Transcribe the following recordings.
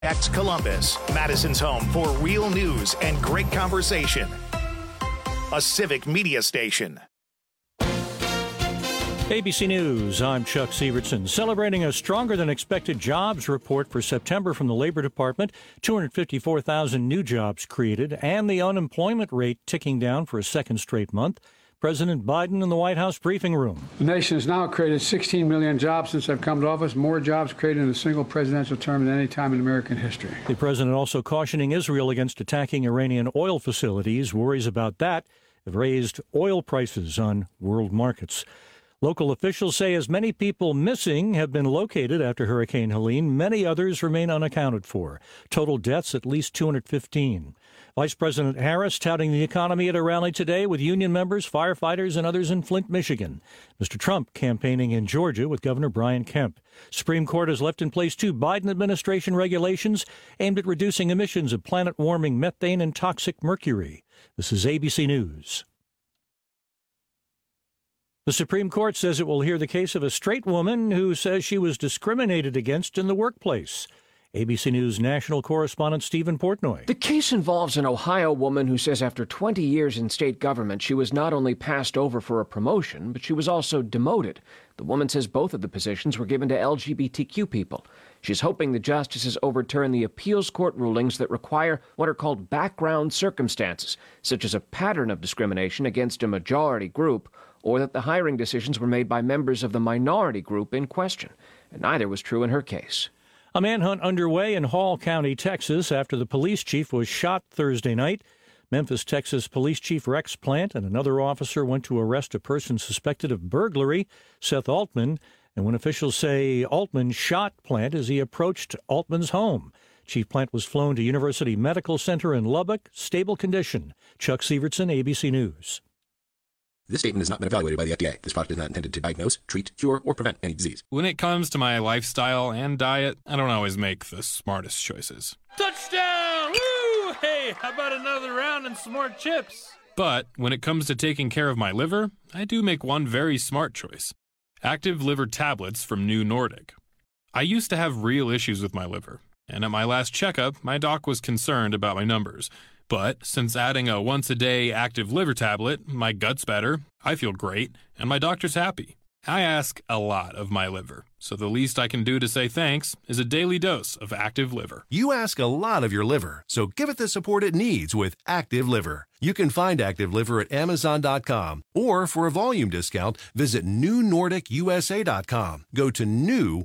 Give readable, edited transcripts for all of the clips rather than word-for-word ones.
X Columbus, Madison's home for real news and great conversation. A civic media station. ABC News, I'm Chuck Sievertson. Celebrating a stronger than expected jobs report for September from the Labor Department, 254,000 new jobs created, and the unemployment rate ticking down for a second straight month. President Biden in the White House briefing room. The nation has now created 16 million jobs since I've come to office, more jobs created in a single presidential term than any time in American history. The president also cautioning Israel against attacking Iranian oil facilities. Worries about that have raised oil prices on world markets. Local officials say as many people missing have been located after Hurricane Helene, many others remain unaccounted for. Total deaths at least 215. Vice President Harris touting the economy at a rally today with union members, firefighters, and others in Flint, Michigan. Mr. Trump campaigning in Georgia with Governor Brian Kemp. Supreme Court has left in place 2 Biden administration regulations aimed at reducing emissions of planet-warming methane and toxic mercury. This is ABC News. The Supreme Court says it will hear the case of a straight woman who says she was discriminated against in the workplace. ABC News national correspondent Stephen Portnoy. The case involves an Ohio woman who says after 20 years in state government, she was not only passed over for a promotion, but she was also demoted. The woman says both of the positions were given to LGBTQ people. She's hoping the justices overturn the appeals court rulings that require what are called background circumstances, such as a pattern of discrimination against a majority group, or that the hiring decisions were made by members of the minority group in question. And neither was true in her case. A manhunt underway in Hall County, Texas, after the police chief was shot Thursday night. Memphis, Texas Police Chief Rex Plant and another officer went to arrest a person suspected of burglary, Seth Altman, and when officials say Altman shot Plant as he approached Altman's home. Chief Plant was flown to University Medical Center in Lubbock, stable condition. Chuck Sievertson, ABC News. This statement has not been evaluated by the FDA. This product is not intended to diagnose, treat, cure, or prevent any disease. When it comes to my lifestyle and diet, I don't always make the smartest choices. Touchdown! Woo! Hey, how about another round and some more chips? But when it comes to taking care of my liver, I do make one very smart choice. Active Liver Tablets from New Nordic. I used to have real issues with my liver, and at my last checkup, my doc was concerned about my numbers. But since adding a once-a-day Active Liver tablet, my gut's better, I feel great, and my doctor's happy. I ask a lot of my liver, so the least I can do to say thanks is a daily dose of Active Liver. You ask a lot of your liver, so give it the support it needs with Active Liver. You can find Active Liver at Amazon.com, or for a volume discount, visit NewNordicUSA.com. Go to new,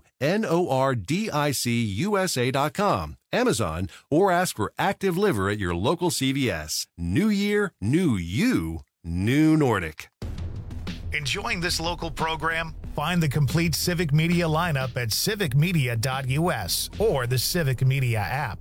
NORDICUSA.com, Amazon, or ask for Active Liver at your local CVS. New year, new you, New Nordic. Enjoying this local program? Find the complete Civic Media lineup at civicmedia.us or the Civic Media app.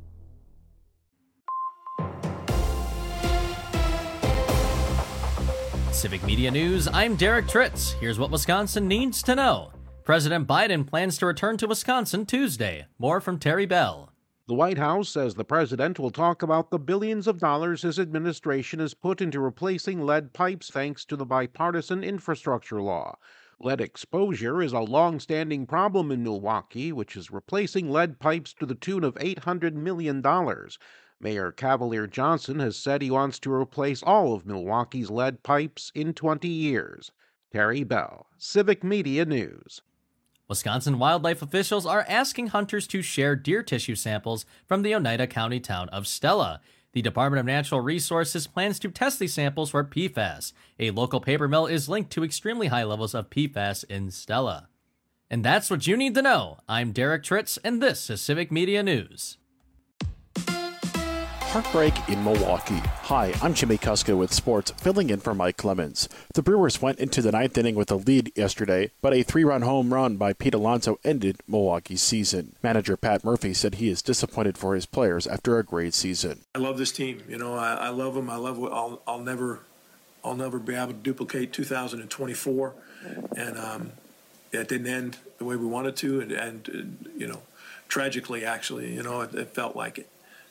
Civic Media News, I'm Derek Tritz. Here's what Wisconsin needs to know. President Biden plans to return to Wisconsin Tuesday. More from Terry Bell. The White House says the president will talk about the billions of dollars his administration has put into replacing lead pipes thanks to the bipartisan infrastructure law. Lead exposure is a long-standing problem in Milwaukee, which is replacing lead pipes to the tune of $800 million. Mayor Cavalier Johnson has said he wants to replace all of Milwaukee's lead pipes in 20 years. Terry Bell, Civic Media News. Wisconsin wildlife officials are asking hunters to share deer tissue samples from the Oneida County town of Stella. The Department of Natural Resources plans to test these samples for PFAS. A local paper mill is linked to extremely high levels of PFAS in Stella. And that's what you need to know. I'm Derek Tritz, and this is Civic Media News. Heartbreak in Milwaukee. Hi, I'm Jimmy Kuska with sports, filling in for Mike Clemens. The Brewers went into the ninth inning with a lead yesterday, but a 3-run home run by Pete Alonso ended Milwaukee's season. Manager Pat Murphy said he is disappointed for his players after a great season. I love this team. You know, I love them. I love what I'll never be able to duplicate 2024, and it didn't end the way we wanted to, and you know, tragically, actually, you know, it felt like it.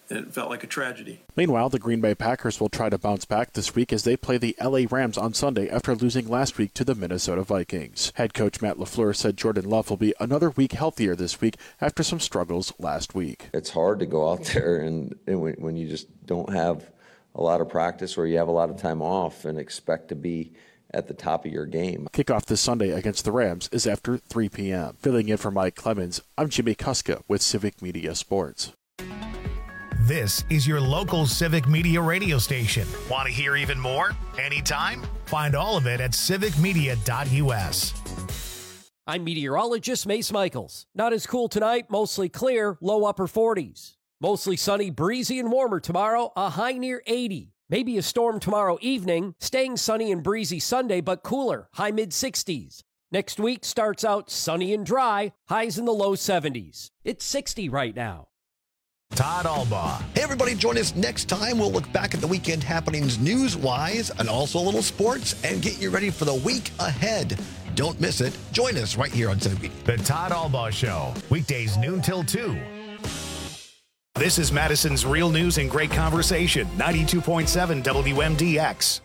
it felt like a tragedy. Meanwhile, the Green Bay Packers will try to bounce back this week as they play the LA Rams on Sunday after losing last week to the Minnesota Vikings. Head coach Matt LaFleur said Jordan Love will be another week healthier this week after some struggles last week. It's hard to go out there and when you just don't have a lot of practice or you have a lot of time off and expect to be at the top of your game. Kickoff this Sunday against the Rams is after 3 p.m. Filling in for Mike Clemens, I'm Jimmy Kuska with Civic Media Sports. This is your local Civic Media radio station. Want to hear even more? Anytime? Find all of it at civicmedia.us. I'm meteorologist Mace Michaels. Not as cool tonight, mostly clear, low upper 40s. Mostly sunny, breezy, and warmer tomorrow, a high near 80. Maybe a storm tomorrow evening, staying sunny and breezy Sunday, but cooler, high mid-60s. Next week starts out sunny and dry, highs in the low 70s. It's 60 right now. Todd Albaugh. Hey, everybody, join us next time. We'll look back at the weekend happenings news-wise and also a little sports and get you ready for the week ahead. Don't miss it. Join us right here on Civic Media. The Todd Albaugh Show, weekdays noon till 2. This is Madison's Real News and Great Conversation, 92.7 WMDX.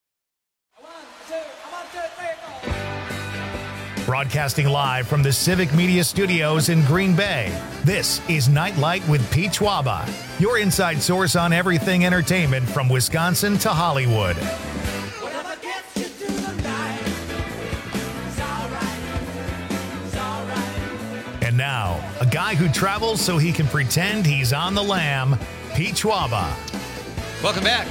Broadcasting live from the Civic Media Studios in Green Bay, this is Nightlight with Pete Schwaba, your inside source on everything entertainment from Wisconsin to Hollywood. And now, a guy who travels so he can pretend he's on the lam, Pete Schwaba. Welcome back.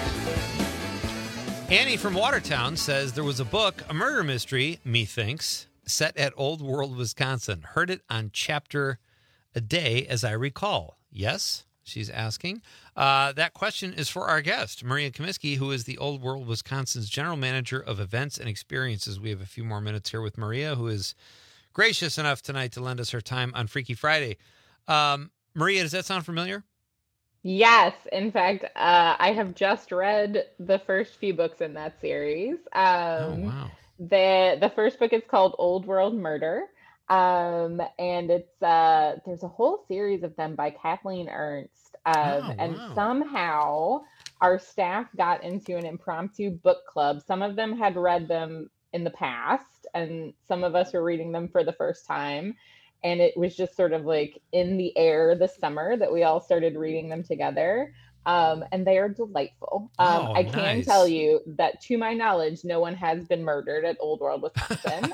Annie from Watertown says there was a book, a murder mystery, methinks, set at Old World, Wisconsin. Heard it on Chapter a Day, as I recall. Yes, she's asking. That question is for our guest, Maria Comiskey, who is the Old World, Wisconsin's General Manager of Events and Experiences. We have a few more minutes here with Maria, who is gracious enough tonight to lend us her time on Freaky Friday. Maria, does that sound familiar? Yes. In fact, I have just read the first few books in that series. Oh, wow. The first book is called Old World Murder. And it's there's a whole series of them by Kathleen Ernst. And somehow our staff got into an impromptu book club. Some of them had read them in the past, and some of us were reading them for the first time. And it was just sort of like in the air this summer that we all started reading them together. And they are delightful. I can tell you that, to my knowledge, no one has been murdered at Old World, Wisconsin.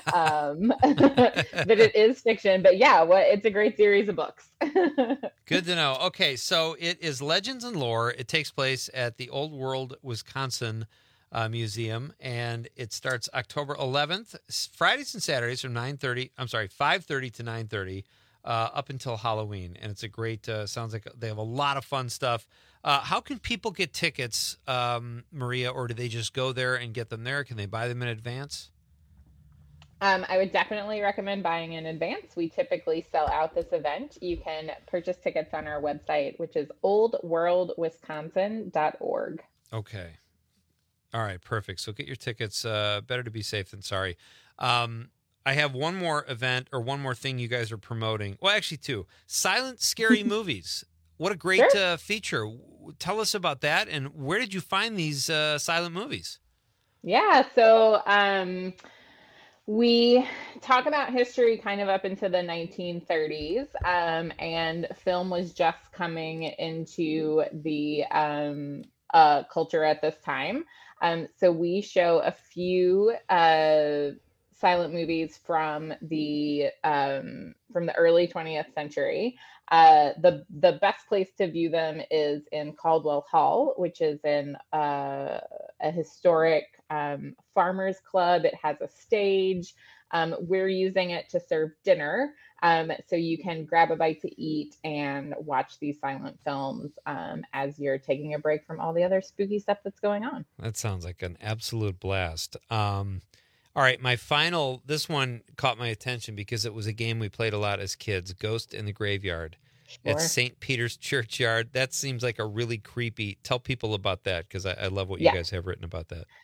That it is fiction. But yeah, it's a great series of books. Good to know. Okay, so it is Legends and Lore. It takes place at the Old World, Wisconsin Museum, and it starts October 11th, Fridays and Saturdays from 5:30 to 9:30, up until Halloween. And it's a great, sounds like they have a lot of fun stuff. How can people get tickets, Maria, or do they just go there and get them there? Can they buy them in advance? I would definitely recommend buying in advance. We typically sell out this event. You can purchase tickets on our website, which is oldworldwisconsin.org. Okay. All right, perfect. So get your tickets. Better to be safe than sorry. I have one more event or one more thing you guys are promoting. Well, actually two. Silent Scary Movies. What a great feature. Tell us about that, and where did you find these silent movies? Yeah, so we talk about history kind of up into the 1930s, and film was just coming into the culture at this time. So we show a few silent movies from the early 20th century. The best place to view them is in Caldwell Hall, which is in a historic farmers club. It has a stage. We're using it to serve dinner, so you can grab a bite to eat and watch these silent films as you're taking a break from all the other spooky stuff that's going on. That sounds like an absolute blast. All right, this one caught my attention because it was a game we played a lot as kids, Ghost in the Graveyard. Sure. At St. Peter's Churchyard. That seems like a really creepy, tell people about that because I love what you guys have written about that.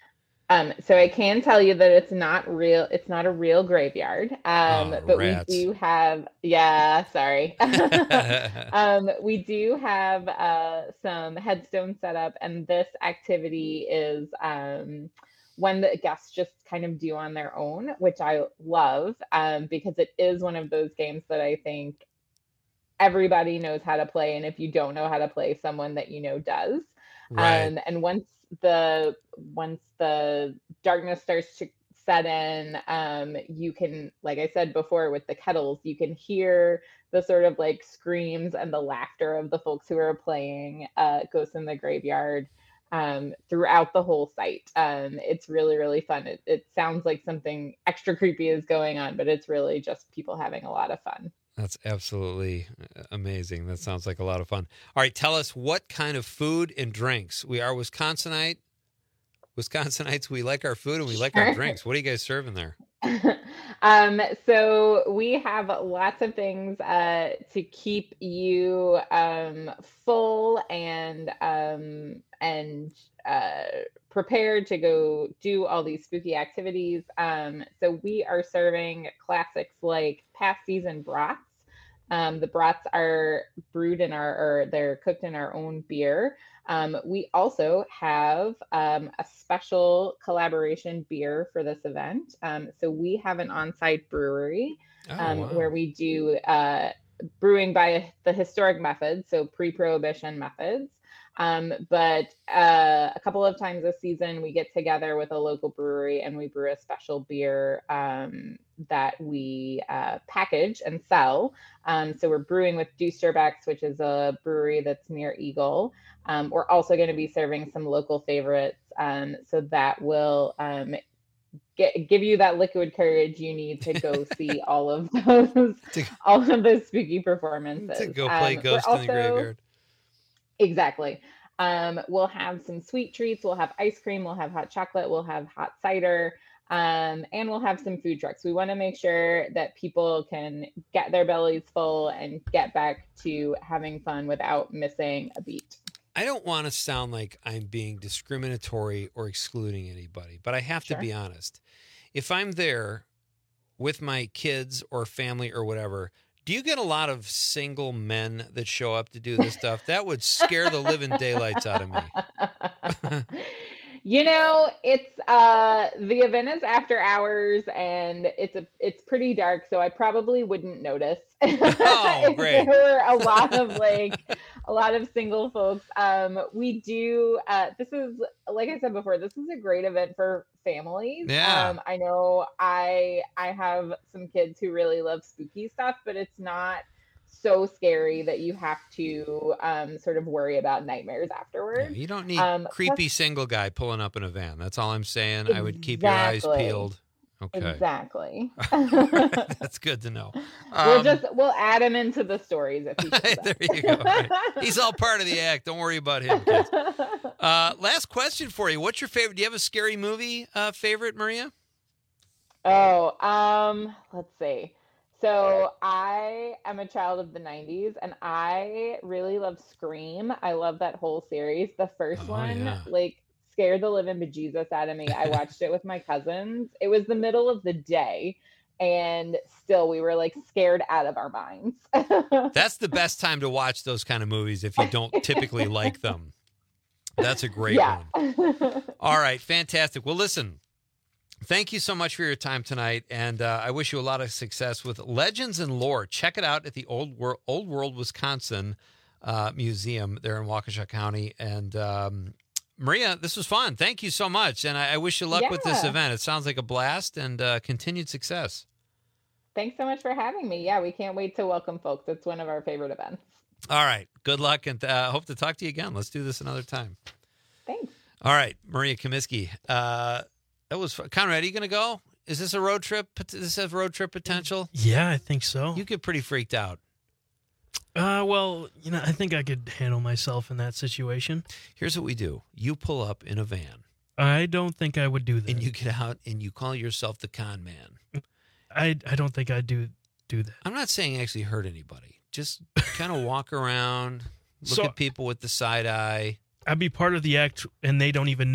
So I can tell you that it's not real. It's not a real graveyard. But rats. we do have, sorry. We do have some headstones set up, and this activity is one that guests just kind of do on their own, which I love, because it is one of those games that I think everybody knows how to play, and if you don't know how to play, someone that you know does. Right. And once the darkness starts to set in, you can, like I said before with the kettles, you can hear the sort of like screams and the laughter of the folks who are playing Ghosts in the Graveyard throughout the whole site. It's really, really fun. It sounds like something extra creepy is going on, but it's really just people having a lot of fun. That's absolutely amazing. That sounds like a lot of fun. All right, tell us what kind of food and drinks. We are Wisconsinites. We like our food and we like our drinks. What are you guys serving there? So we have lots of things to keep you full and prepared to go do all these spooky activities. So we are serving classics like past season brats. The brats are brewed they're cooked in our own beer. We also have a special collaboration beer for this event. So we have an on-site brewery where we do brewing by the historic method, so pre-prohibition methods. But a couple of times this season, we get together with a local brewery and we brew a special beer that we package and sell. So we're brewing with Deusterbeck's, which is a brewery that's near Eagle. We're also going to be serving some local favorites. So that will give you that liquid courage you need to go see all of those spooky performances. To go play Ghost in the Graveyard. Exactly. We'll have some sweet treats. We'll have ice cream. We'll have hot chocolate. We'll have hot cider. And we'll have some food trucks. We want to make sure that people can get their bellies full and get back to having fun without missing a beat. I don't want to sound like I'm being discriminatory or excluding anybody, but I have to be honest. If I'm there with my kids or family or whatever, do you get a lot of single men that show up to do this stuff? That would scare the living daylights out of me. You know, it's the event is after hours and it's pretty dark, so I probably wouldn't notice. Oh, great. There were a lot of single folks. We do this is, like I said before, this is a great event for families. Yeah. I know I have some kids who really love spooky stuff, but it's not so scary that you have to sort of worry about nightmares afterwards. Yeah, you don't need creepy single guy pulling up in a van. That's all I'm saying. Exactly. I would keep your eyes peeled. Okay. Exactly. That's good to know. We'll add him into the stories if he shows up. There you go. Right. He's all part of the act. Don't worry about him, kids. Last question for you. What's your favorite? Do you have a scary movie favorite, Maria? Oh, let's see. So I am a child of the 90s and I really love Scream. I love that whole series. The first one, scared the living bejesus out of me. I watched it with my cousins. It was the middle of the day and still we were scared out of our minds. That's the best time to watch those kind of movies if you don't typically like them. That's a great one. All right, fantastic. Well, listen. Thank you so much for your time tonight, and I wish you a lot of success with Legends and Lore. Check it out at the Old World Wisconsin Museum there in Waukesha County. And Maria, this was fun. Thank you so much, and I wish you luck with this event. It sounds like a blast and continued success. Thanks so much for having me. Yeah, we can't wait to welcome folks. It's one of our favorite events. All right. Good luck, and hope to talk to you again. Let's do this another time. Thanks. All right, Maria Comiskey. That was fun. Conrad, are you going to go? Is this a road trip? This has road trip potential? Yeah, I think so. You get pretty freaked out. Well, I think I could handle myself in that situation. Here's what we do. You pull up in a van. I don't think I would do that. And you get out and you call yourself the con man. I don't think I'd do that. I'm not saying actually hurt anybody. Just kind of walk around, look at people with the side eye. I'd be part of the act and they don't even know.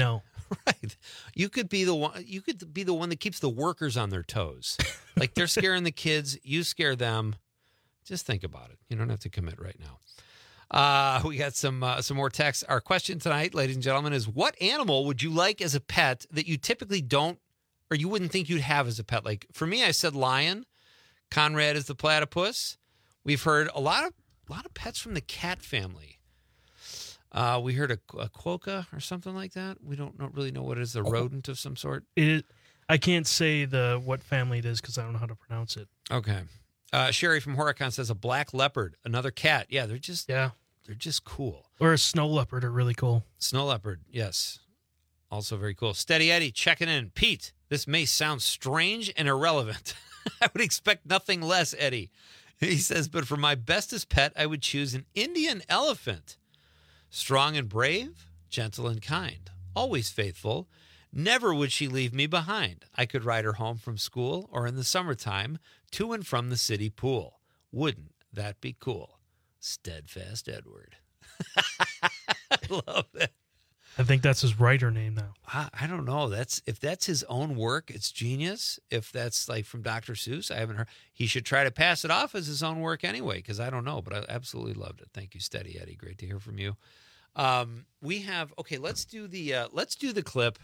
Right. You could be the one. You could be the one that keeps the workers on their toes. Like they're scaring the kids, you scare them. Just think about it. You don't have to commit right now. We got some more texts. Our question tonight, ladies and gentlemen, is what animal would you like as a pet that you typically don't, or you wouldn't think you'd have as a pet? Like for me, I said lion. Conrad is the platypus. We've heard a lot of pets from the cat family. We heard a quokka or something like that. We don't really know what it is, a rodent of some sort. I can't say what family it is because I don't know how to pronounce it. Okay. Sherry from Horicon says a black leopard, another cat. Yeah, they're just cool. Or a snow leopard are really cool. Snow leopard, yes. Also very cool. Steady Eddie checking in. Pete, this may sound strange and irrelevant. I would expect nothing less, Eddie. He says, but for my bestest pet, I would choose an Indian elephant. Strong and brave, gentle and kind, always faithful. Never would she leave me behind. I could ride her home from school or in the summertime to and from the city pool. Wouldn't that be cool? Steadfast Edward. I love it. I think that's his writer name now. I don't know. If that's his own work, it's genius. If that's like from Dr. Seuss, I haven't heard. He should try to pass it off as his own work anyway, because I don't know, but I absolutely loved it. Thank you, Steady Eddie. Great to hear from you. We have let's do the clip.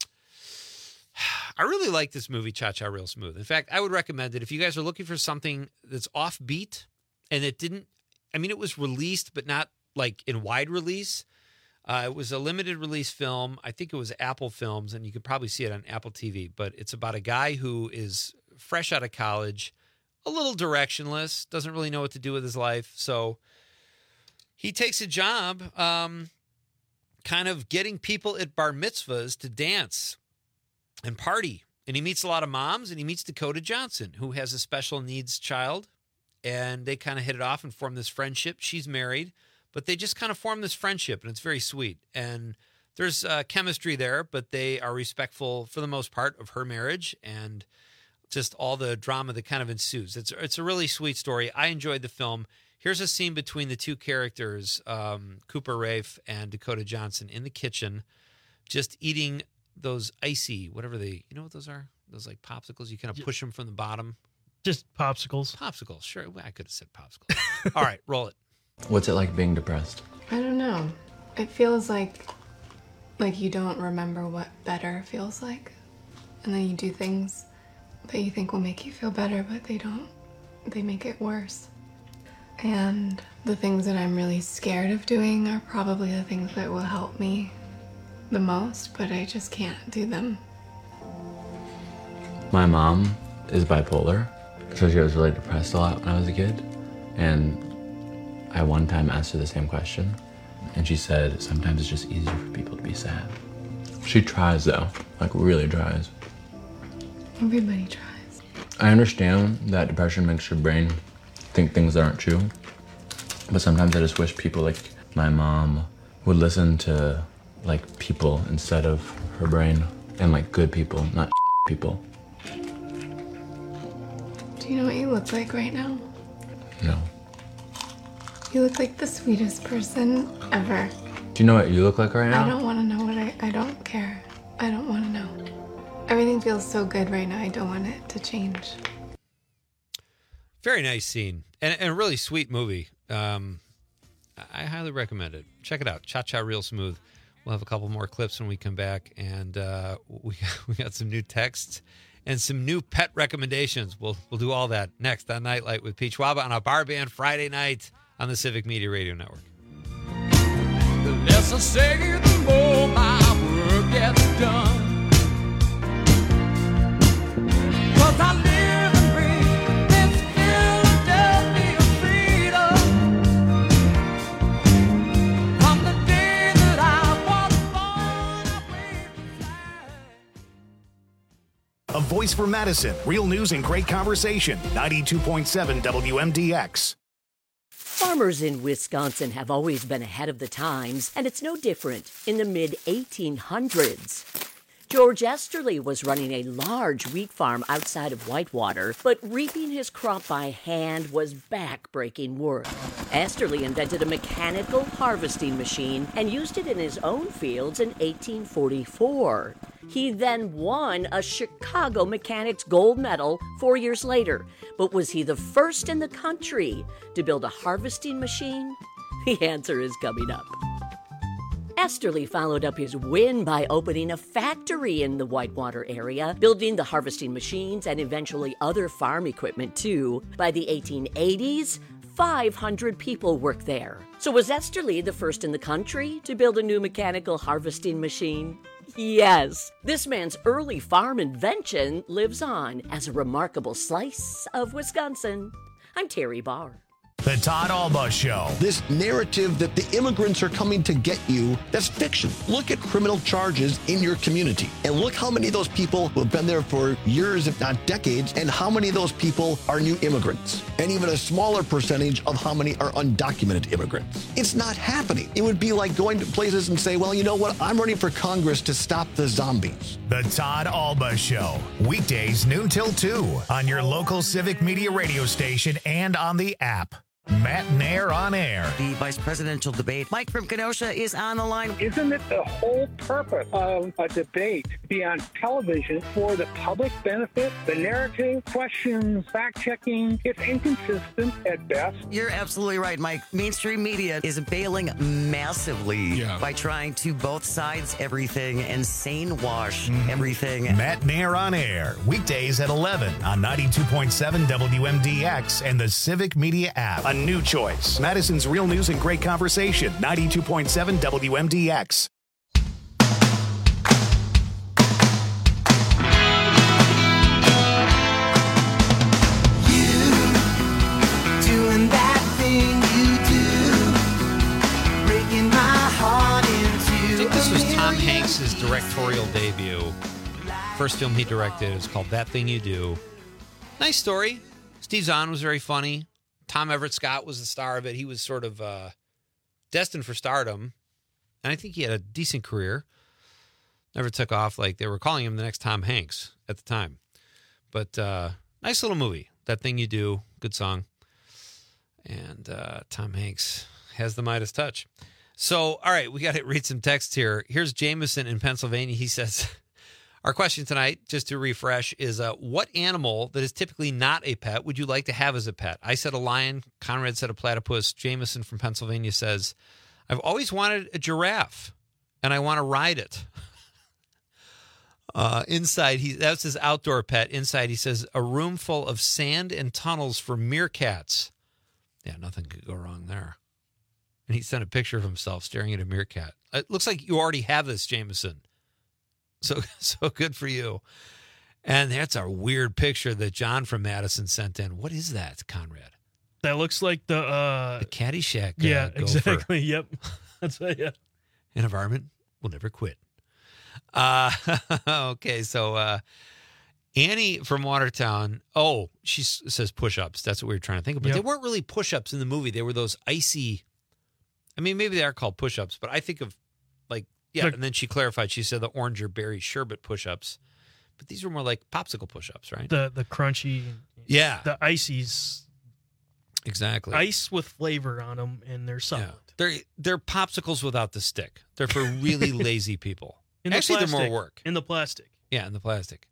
I really like this movie, Cha Cha Real Smooth. In fact, I would recommend it if you guys are looking for something that's offbeat and it was released, but not like in wide release. It was a limited release film. I think it was Apple Films, and you could probably see it on Apple TV. But it's about a guy who is fresh out of college, a little directionless, doesn't really know what to do with his life. So he takes a job kind of getting people at bar mitzvahs to dance and party. And he meets a lot of moms, and he meets Dakota Johnson, who has a special needs child. And they kind of hit it off and form this friendship. She's married. But they just kind of form this friendship, and it's very sweet. And there's chemistry there, but they are respectful, for the most part, of her marriage and just all the drama that kind of ensues. It's a really sweet story. I enjoyed the film. Here's a scene between the two characters, Cooper Raiff and Dakota Johnson, in the kitchen, just eating those icy, whatever you know what those are? Those like popsicles. You kind of push them from the bottom. Just popsicles. Popsicles, sure. Well, I could have said popsicles. All right, roll it. What's it like being depressed? I don't know. It feels like you don't remember what better feels like. And then you do things that you think will make you feel better, but they don't. They make it worse. And the things that I'm really scared of doing are probably the things that will help me the most, but I just can't do them. My mom is bipolar, so she was really depressed a lot when I was a kid. And I one time asked her the same question, and she said sometimes it's just easier for people to be sad. She tries though, like really tries. Everybody tries. I understand that depression makes your brain think things that aren't true, but sometimes I just wish people like my mom would listen to like people instead of her brain, and like good people, not people. Do you know what you look like right now? No. You look like the sweetest person ever. Do you know what you look like right now? I don't want to know what I don't care. I don't want to know. Everything feels so good right now. I don't want it to change. Very nice scene and a really sweet movie. I highly recommend it. Check it out. Cha Cha Real Smooth. We'll have a couple more clips when we come back, and we got some new texts and some new pet recommendations. We'll do all that next on Nightlight with Pete Schwaba on a bar band Friday night on the Civic Media Radio Network. The less I say, the more my work gets done. 'Cause I live and breathe this Philadelphia freedom. From the day that I was born, I waved the flag. A voice for Madison. Real news and great conversation. 92.7 WMDX. Farmers in Wisconsin have always been ahead of the times, and it's no different in the mid-1800s. George Esterly was running a large wheat farm outside of Whitewater, but reaping his crop by hand was back-breaking work. Esterly invented a mechanical harvesting machine and used it in his own fields in 1844. He then won a Chicago Mechanics Gold Medal 4 years later. But was he the first in the country to build a harvesting machine? The answer is coming up. Esterly followed up his win by opening a factory in the Whitewater area, building the harvesting machines and eventually other farm equipment too. By the 1880s, 500 people worked there. So was Esterly the first in the country to build a new mechanical harvesting machine? Yes. This man's early farm invention lives on as a remarkable slice of Wisconsin. I'm Terry Barr. The Todd Alba Show. This narrative that the immigrants are coming to get you, that's fiction. Look at criminal charges in your community and look how many of those people who have been there for years, if not decades, and how many of those people are new immigrants, and even a smaller percentage of how many are undocumented immigrants. It's not happening. It would be like going to places and say, well, you know what? I'm running for Congress to stop the zombies. The Todd Alba Show. Weekdays noon till 2 on your local Civic Media radio station and on the app. Matt Nair on air. The vice presidential debate. Mike from Kenosha is on the line. Isn't it the whole purpose of a debate to be on television for the public benefit? The narrative, questions, fact-checking, it's inconsistent at best. You're absolutely right, Mike. Mainstream media is bailing massively by trying to both sides everything and sane wash everything. Matt Nair on air. Weekdays at 11 on 92.7 WMDX and the Civic Media app. A new choice. Madison's Real News and Great Conversation. 92.7 WMDX. Doing that thing you do, breaking my heart into. I think this was Tom Hanks' directorial debut. First film he directed. It was called That Thing You Do. Nice story. Steve Zahn was very funny. Tom Everett Scott was the star of it. He was sort of destined for stardom. And I think he had a decent career. Never took off like they were calling him the next Tom Hanks at the time. But nice little movie. That Thing You Do. Good song. And Tom Hanks has the Midas touch. So, all right, we got to read some text here. Here's Jameson in Pennsylvania. He says, our question tonight, just to refresh, is what animal that is typically not a pet would you like to have as a pet? I said a lion. Conrad said a platypus. Jameson from Pennsylvania says, I've always wanted a giraffe, and I want to ride it. Inside, that's his outdoor pet. Inside, he says, a room full of sand and tunnels for meerkats. Yeah, nothing could go wrong there. And he sent a picture of himself staring at a meerkat. It looks like you already have this, Jameson. So good for you. And that's a weird picture that John from Madison sent in. What is that, Conrad? That looks like the Caddyshack. Yeah, gopher. exactly. Yep. That's it. Yeah. An environment will never quit. Okay, so Annie from Watertown. Oh, she says push-ups. That's what we were trying to think of. But they weren't really push-ups in the movie. They were those icy. I mean, maybe they are called push-ups, but I think of like. Yeah, and then she clarified. She said the orange or berry sherbet push-ups, but these were more like popsicle push-ups, right? The crunchy, the ices, exactly. Ice with flavor on them, and they're solid. Yeah. They're popsicles without the stick. They're for really lazy people. Actually, they're more work in the plastic. Yeah, in the plastic.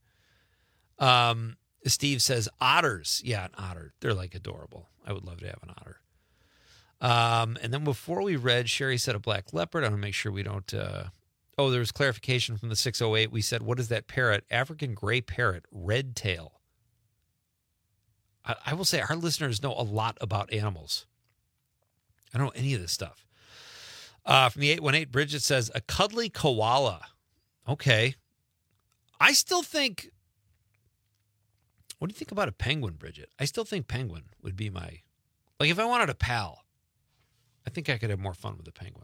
Steve says otters. Yeah, an otter. They're like adorable. I would love to have an otter. And then before we read, Sherry said a black leopard. I want to make sure we don't. There was clarification from the 608. We said, what is that parrot? African gray parrot, red tail. I will say our listeners know a lot about animals. I don't know any of this stuff. From the 818, Bridget says a cuddly koala. Okay. I still think. What do you think about a penguin, Bridget? I still think penguin would be my. Like if I wanted a pal. I think I could have more fun with a penguin.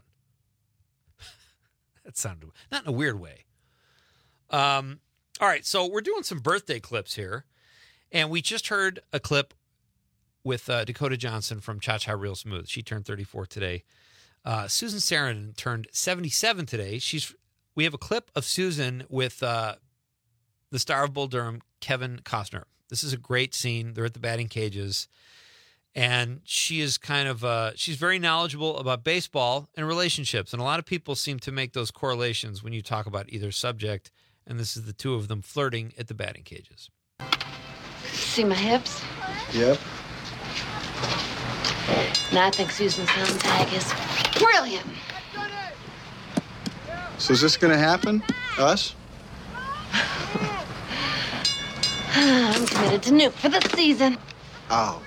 That sounded not in a weird way. All right, so we're doing some birthday clips here, and we just heard a clip with Dakota Johnson from Cha Cha Real Smooth. She turned 34 today. Susan Sarandon turned 77 today. She's we have a clip of Susan with the star of Bull Durham, Kevin Costner. This is a great scene. They're at the batting cages. And she is she's very knowledgeable about baseball and relationships. And a lot of people seem to make those correlations when you talk about either subject. And this is the two of them flirting at the batting cages. See my hips? Yep. And I think Susan Sontag is brilliant. So is this going to happen? Us? I'm committed to Nuke for the season. Oh.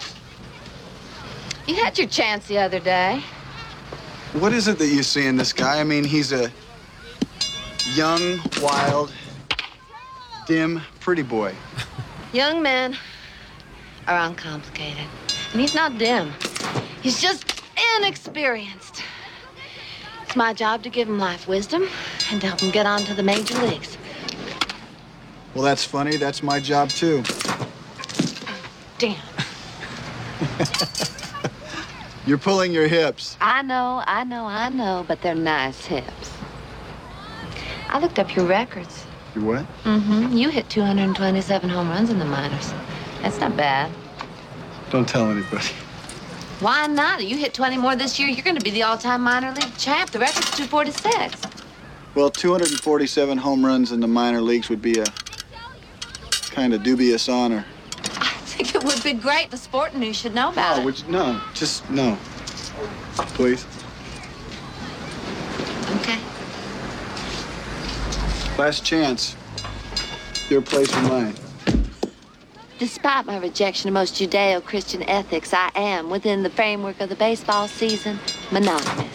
You had your chance the other day. What is it that you see in this guy? I mean, he's a young, wild, dim, pretty boy. Young men are uncomplicated. And he's not dim. He's just inexperienced. It's my job to give him life wisdom and to help him get on to the major leagues. Well, that's funny. That's my job, too. Damn. You're pulling your hips. I know, but they're nice hips. I looked up your records. You what? Mm-hmm. You hit 227 home runs in the minors. That's not bad. Don't tell anybody. Why not? You hit 20 more this year, you're going to be the all-time minor league champ. The record's 246. Well, 247 home runs in the minor leagues would be a kind of dubious honor. I think it would be great. The sporting news should know about it. No, just no. Please. Okay. Last chance. Your place or mine. Despite my rejection of most Judeo-Christian ethics, I am, within the framework of the baseball season, monogamous.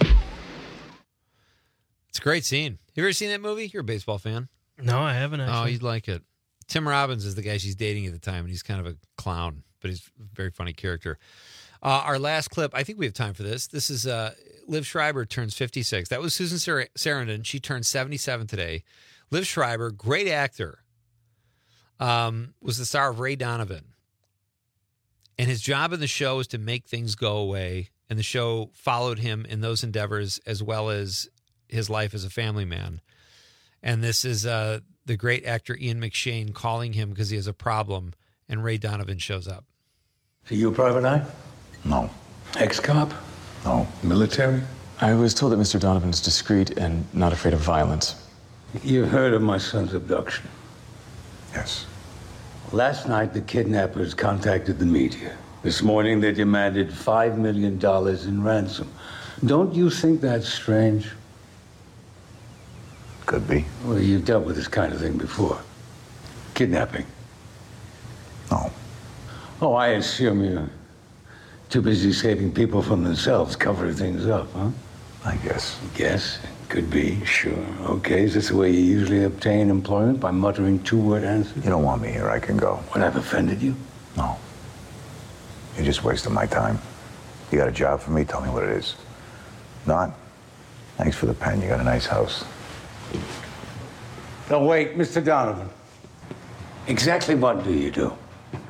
It's a great scene. Have you ever seen that movie? You're a baseball fan. No, I haven't actually. Oh, you'd like it. Tim Robbins is the guy she's dating at the time, and he's kind of a clown, but he's a very funny character. Our last clip, I think we have time for this. This is Liv Schreiber turns 56. That was Susan Sarandon. She turned 77 today. Liv Schreiber, great actor, was the star of Ray Donovan. And his job in the show is to make things go away, and the show followed him in those endeavors as well as his life as a family man. And this is the great actor Ian McShane calling him because he has a problem, and Ray Donovan shows up. So you a private eye? No. Ex-cop? No. Military? I was told that Mr. Donovan is discreet and not afraid of violence. You heard of my son's abduction? Yes. Last night, the kidnappers contacted the media. This morning, they demanded $5 million in ransom. Don't you think that's strange? Could be. Well, you've dealt with this kind of thing before. Kidnapping. No. Oh, I assume you're too busy saving people from themselves, covering things up, huh? I guess. Guess. Could be. Sure. Okay. Is this the way you usually obtain employment? By muttering two-word answers? You don't want me here. I can go. What, I've offended you? No. You're just wasting my time. You got a job for me? Tell me what it is. Not? Thanks for the pen. You got a nice house. Now, wait, Mr. Donovan. Exactly what do you do?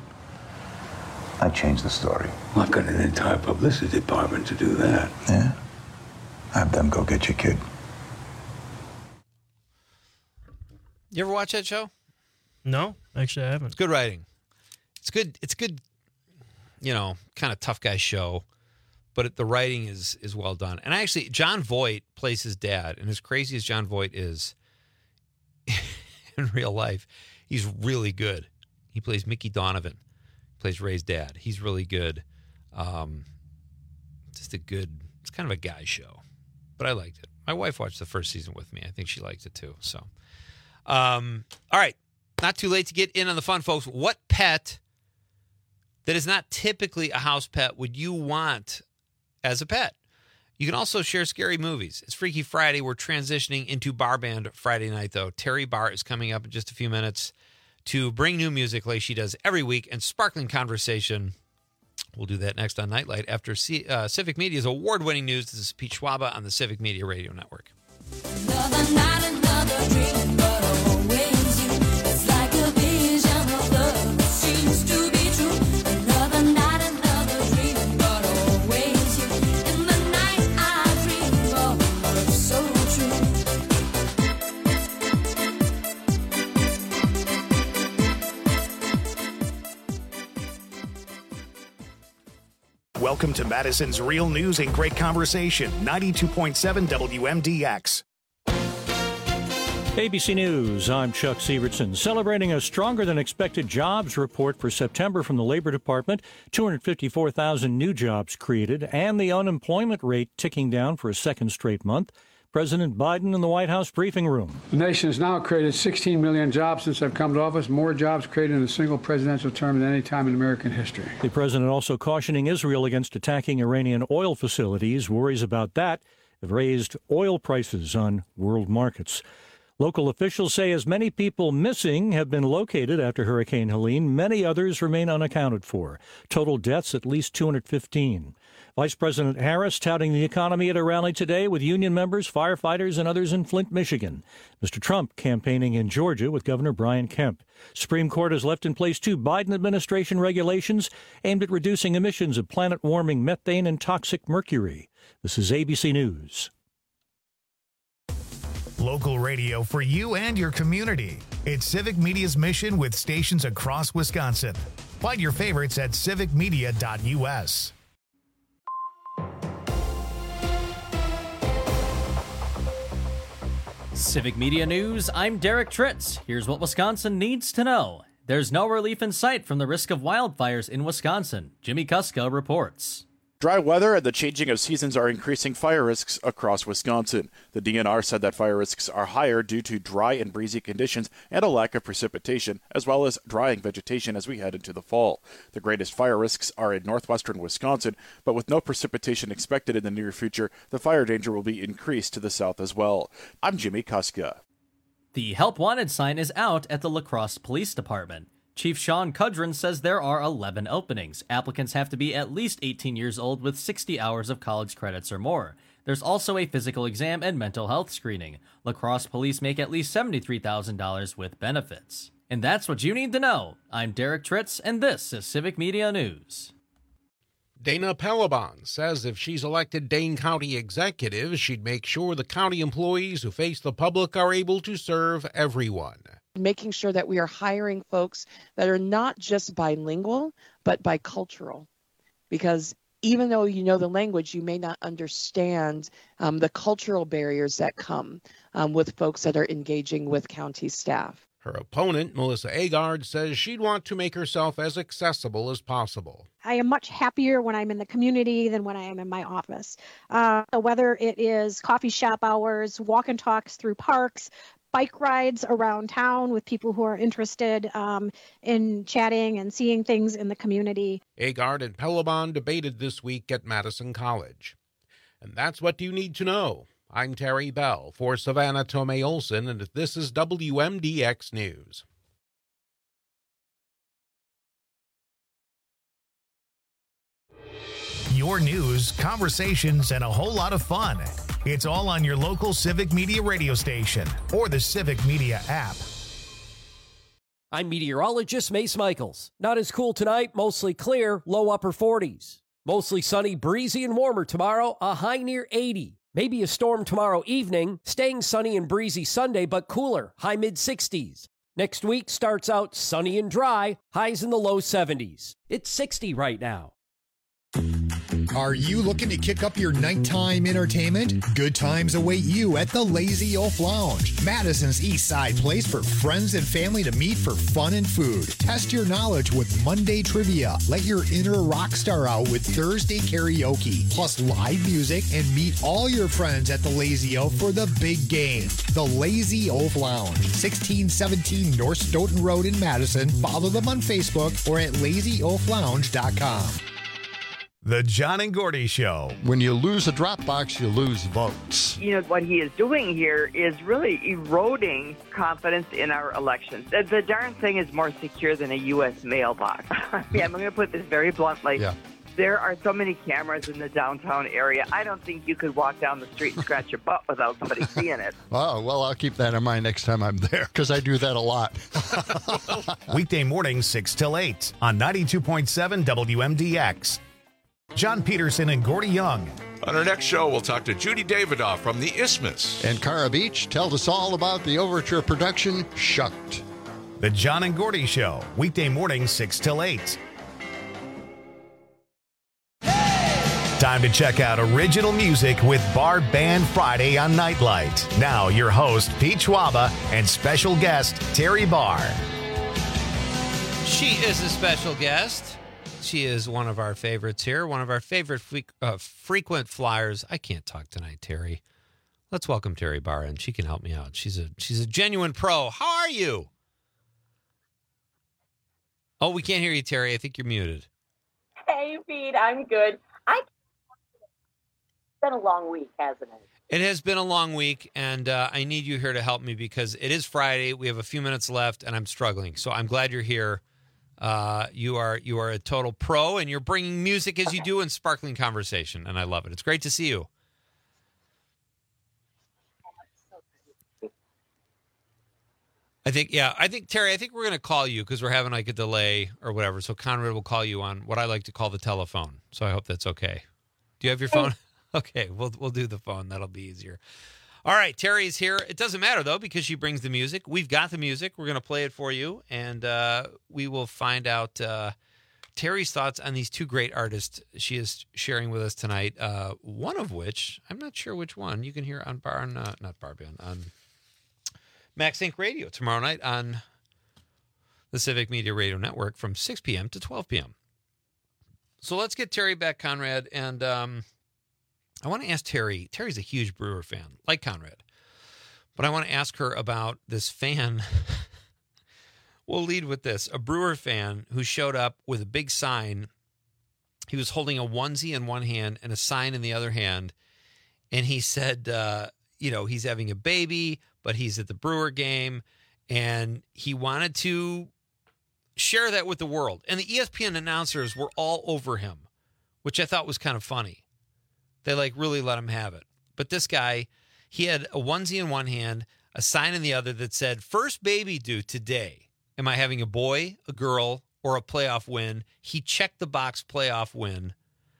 I changed the story. Well, I've got an entire publicity department to do that. Yeah? Have them go get your kid. You ever watch that show? No, actually I haven't. It's good writing. It's good, you know, kind of tough guy show, but the writing is well done. And actually, John Voight plays his dad, and as crazy as John Voight is in real life, he's really good. He plays Mickey Donovan, plays Ray's dad. He's really good. It's kind of a guy show, but I liked it. My wife watched the first season with me. I think she liked it too. So, all right. Not too late to get in on the fun, folks. What pet that is not typically a house pet would you want as a pet? You can also share scary movies. It's Freaky Friday. We're transitioning into Bar Band Friday night, though. Terry Barr is coming up in just a few minutes to bring new music like she does every week and sparkling conversation. We'll do that next on Nightlight after Civic Media's award-winning news. This is Pete Schwaba on the Civic Media Radio Network. Another night, another dream, but always you. It's like a vision of love that seems to be true. Another night, another dream, but always you. In the night I dream of love so true. Welcome to Madison's Real News and Great Conversation, 92.7 WMDX. ABC News, I'm Chuck Sievertson. Celebrating a stronger-than-expected jobs report for September from the Labor Department, 254,000 new jobs created, and the unemployment rate ticking down for a second straight month. President Biden in the White House briefing room. The nation has now created 16 million jobs since I've come to office, more jobs created in a single presidential term than any time in American history. The president also cautioning Israel against attacking Iranian oil facilities. Worries about that have raised oil prices on world markets. Local officials say as many people missing have been located after Hurricane Helene, many others remain unaccounted for. Total deaths at least 215. Vice President Harris touting the economy at a rally today with union members, firefighters, and others in Flint, Michigan. Mr. Trump campaigning in Georgia with Governor Brian Kemp. Supreme Court has left in place 2 Biden administration regulations aimed at reducing emissions of planet-warming methane and toxic mercury. This is ABC News. Local radio for you and your community. It's Civic Media's mission with stations across Wisconsin. Find your favorites at civicmedia.us. Civic Media News, I'm Derek Tritz. Here's what Wisconsin needs to know. There's no relief in sight from the risk of wildfires in Wisconsin. Jimmy Kuska reports. Dry weather and the changing of seasons are increasing fire risks across Wisconsin. The DNR said that fire risks are higher due to dry and breezy conditions and a lack of precipitation, as well as drying vegetation as we head into the fall. The greatest fire risks are in northwestern Wisconsin, but with no precipitation expected in the near future, the fire danger will be increased to the south as well. I'm Jimmy Kuska. The Help Wanted sign is out at the La Crosse Police Department. Chief Sean Cudron says there are 11 openings. Applicants have to be at least 18 years old with 60 hours of college credits or more. There's also a physical exam and mental health screening. La Crosse police make at least $73,000 with benefits. And that's what you need to know. I'm Derek Tritz, and this is Civic Media News. Dana Pelabon says if she's elected Dane County executive, she'd make sure the county employees who face the public are able to serve everyone. Making sure that we are hiring folks that are not just bilingual, but bicultural. Because even though you know the language, you may not understand the cultural barriers that come with folks that are engaging with county staff. Her opponent, Melissa Agard, says she'd want to make herself as accessible as possible. I am much happier when I'm in the community than when I am in my office. Whether it is coffee shop hours, walk and talks through parks, bike rides around town with people who are interested in chatting and seeing things in the community. Agard and Pelabon debated this week at Madison College. And that's what you need to know. I'm Terry Bell for Savannah Tomei Olson, and this is WMDX News. Your news, conversations, and a whole lot of fun. It's all on your local Civic Media radio station or the Civic Media app. I'm meteorologist Mace Michaels. Not as cool tonight, mostly clear, low upper 40s. Mostly sunny, breezy, and warmer tomorrow, a high near 80. Maybe a storm tomorrow evening, staying sunny and breezy Sunday, but cooler, high mid-60s. Next week starts out sunny and dry, highs in the low 70s. It's 60 right now. Are you looking to kick up your nighttime entertainment? Good times await you at the Lazy Oaf Lounge, Madison's East Side place for friends and family to meet for fun and food. Test your knowledge with Monday trivia. Let your inner rock star out with Thursday karaoke, plus live music, and meet all your friends at the Lazy Oaf for the big game. The Lazy Oaf Lounge, 1617 North Stoughton Road in Madison. Follow them on Facebook or at lazyoaflounge.com. The John and Gordy Show. When you lose a drop box, you lose votes. You know, what he is doing here is really eroding confidence in our elections. The darn thing is more secure than a U.S. mailbox. Yeah, I'm going to put this very bluntly. Yeah. There are so many cameras in the downtown area. I don't think you could walk down the street and scratch your butt without somebody seeing it. Oh, well, I'll keep that in mind next time I'm there, because I do that a lot. Weekday mornings, 6 till 8 on 92.7 WMDX. John Peterson and Gordy Young. On our next show, we'll talk to Judy Davidoff from the Isthmus. And Cara Beach tells us all about the Overture production, Shucked. The John and Gordy Show, weekday mornings, 6 till 8. Hey! Time to check out original music with Bar Band Friday on Nightlight. Now, your host, Pete Schwaba, and special guest, Terry Barr. She is a special guest. She is one of our favorites here, one of our favorite frequent flyers. I can't talk tonight, Terry. Let's welcome Terry Barr, and she can help me out. She's a genuine pro. How are you? Oh, we can't hear you, Terry. I think you're muted. Hey, Pete, I'm good. It's been a long week, hasn't it? It has been a long week, and I need you here to help me because it is Friday. We have a few minutes left, and I'm struggling. So I'm glad you're here. You are a total pro, and you're bringing music as you do in sparkling conversation, and I love it. It's great to see you. I think, Terry, I think we're going to call you because we're having like a delay or whatever. So Conrad will call you on what I like to call the telephone. So I hope that's okay. Do you have your phone? Okay, we'll do the phone. That'll be easier. All right, Terry's here. It doesn't matter, though, because she brings the music. We've got the music. We're going to play it for you, and we will find out Terry's thoughts on these two great artists she is sharing with us tonight, one of which, I'm not sure which one, you can hear on on Max Inc. Radio tomorrow night on the Civic Media Radio Network from 6 p.m. to 12 p.m. So let's get Terry back, Conrad, and I want to ask Terry. Terry's a huge Brewer fan, like Conrad, but I want to ask her about this fan. We'll lead with this. A Brewer fan who showed up with a big sign. He was holding a onesie in one hand and a sign in the other hand, and he said, he's having a baby, but he's at the Brewer game, and he wanted to share that with the world. And the ESPN announcers were all over him, which I thought was kind of funny. They really let him have it. But this guy, he had a onesie in one hand, a sign in the other that said, "First baby due today. Am I having a boy, a girl, or a playoff win?" He checked the box playoff win.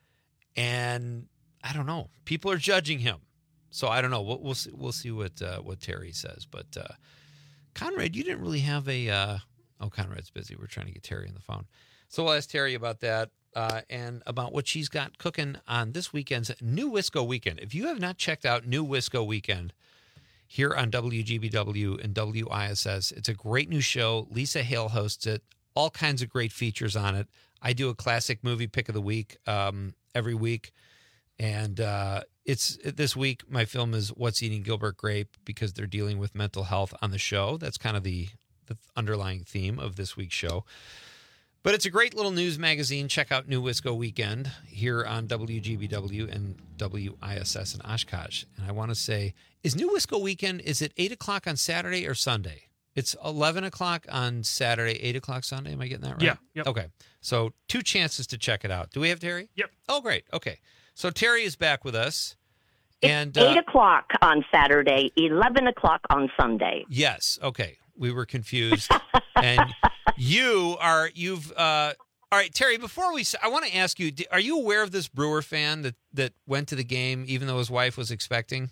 And I don't know. People are judging him. So I don't know. We'll see what Terry says. But Conrad, you didn't really have a. Conrad's busy. We're trying to get Terry on the phone. So we'll ask Terry about that and about what she's got cooking on this weekend's New Wisco Weekend. If you have not checked out New Wisco Weekend here on WGBW and WISS, it's a great new show. Lisa Hale hosts it. All kinds of great features on it. I do a classic movie pick of the week every week. And it's this week, my film is What's Eating Gilbert Grape, because they're dealing with mental health on the show. That's kind of the underlying theme of this week's show. But it's a great little news magazine. Check out New Wisco Weekend here on WGBW and WISS in Oshkosh. And I want to say, is New Wisco Weekend, is it 8 o'clock on Saturday or Sunday? It's 11 o'clock on Saturday, 8 o'clock Sunday. Am I getting that right? Yeah. Yep. Okay. So 2 chances to check it out. Do we have Terry? Yep. Oh, great. Okay. So Terry is back with us. It's And 8 o'clock on Saturday, 11 o'clock on Sunday. Yes. Okay. We were confused. And all right, Terry, I want to ask you, are you aware of this Brewer fan that went to the game even though his wife was expecting?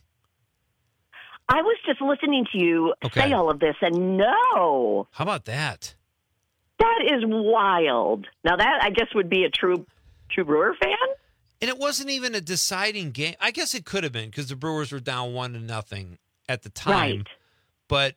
I was just listening to you say all of this, and no. How about that? That is wild. Now that, I guess, would be a true Brewer fan? And it wasn't even a deciding game. I guess it could have been because the Brewers were down 1-0 at the time. Right. But